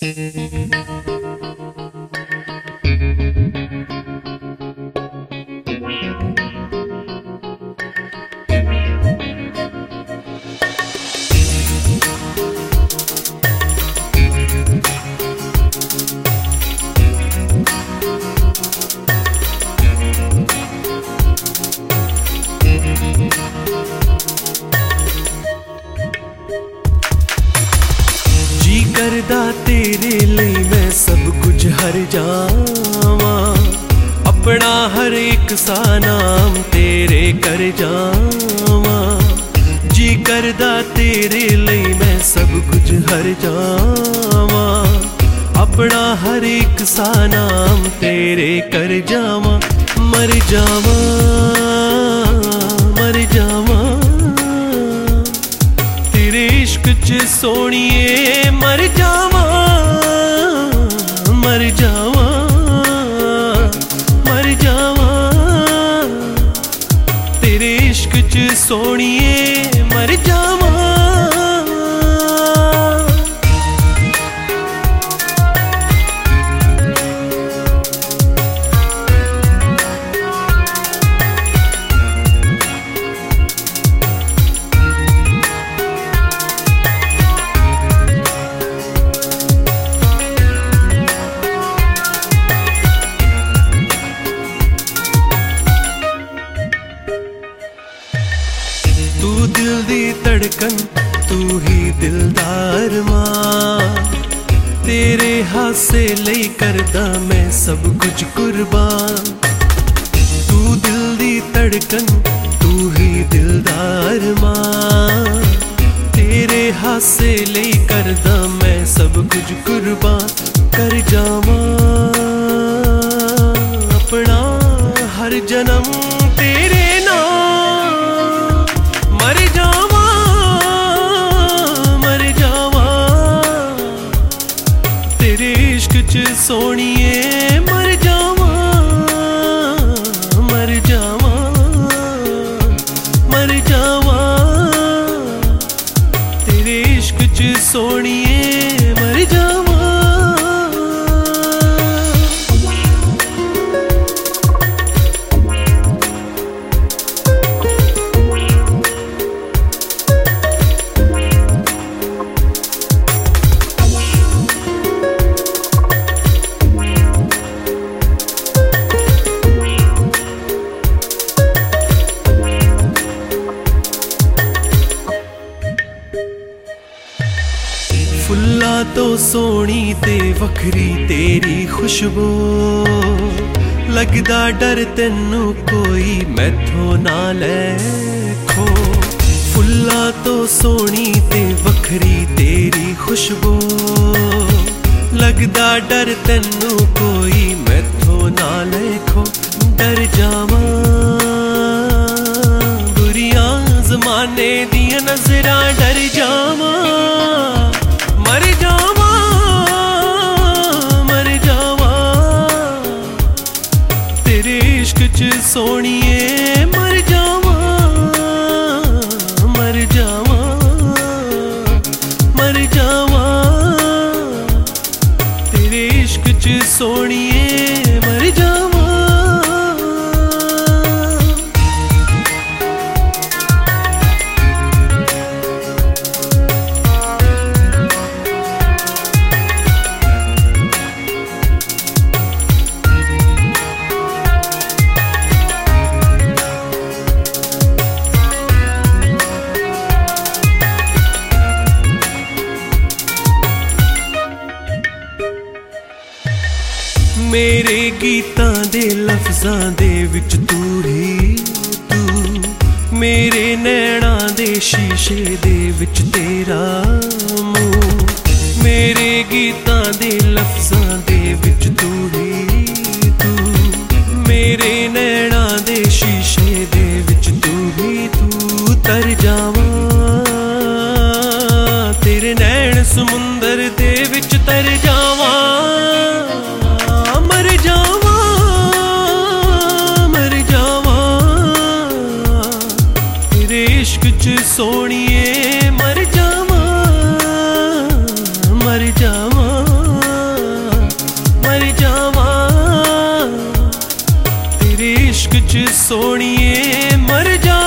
करदा तेरे लिए मैं सब कुछ हर जावा, अपना हर एक सा नाम तेरे कर जावा। जी करदा तेरे लिए मैं सब कुछ हर जावा, अपना हर एक सा नाम तेरे कर जावा। मर जावा मर जावा तेरे इश्क च सोनिए, मर जावा मर जावा मर जावा तेरे इश्क च सोनिए, मर जावा। तू दिल दी धड़कन, तू ही दिलदार मां, तेरे हासे लई करदा मैं सब कुछ कुर्बान। तू दिल दी धड़कन, तू ही दिलदार मां, तेरे हासे लई करदा मैं सब कुछ कुर्बान। कर जावा अपना हर जन्म तेरे नाम, मर जावा मर जावा तेरे इश्क च सोनिए, मर जावा मर जावा मर जावा तेरे इश्क च सोनिए, मर जावा। फुल्ला तो सोनी ते वखरी तेरी खुशबू, लगदा डर तेनू कोई मैथों ना लैखो। फुल्ला तो सोनी ते वखरी तेरी खुशबू, लगदा डर तेनू कोई मैथों ना लैखो। डर जावा बुरियां ज़माने दियां नज़रां, डर जावा मर जावा मर जावा तेरे इश्क च सोनिए, मर जावा मर जावा मर जावा तेरे इश्क च सोनिए, मर जावा। मेरे गीतां दे लफ्जां दे विच तू ही तू, मेरे नैणां दे शीशे दे विच तेरा मूं। मेरे गीतां दे लफ्जां दे विच तू ही तू, मेरे नैणां दे शीशे दे विच तू ही तू। तर जावा तेरे नैण समुंदर दे विच तर जावा, मर जावा मर जावा तेरे इश्क च सोनिए, मर जावा मर जावा इश्क च सोनिए मर जा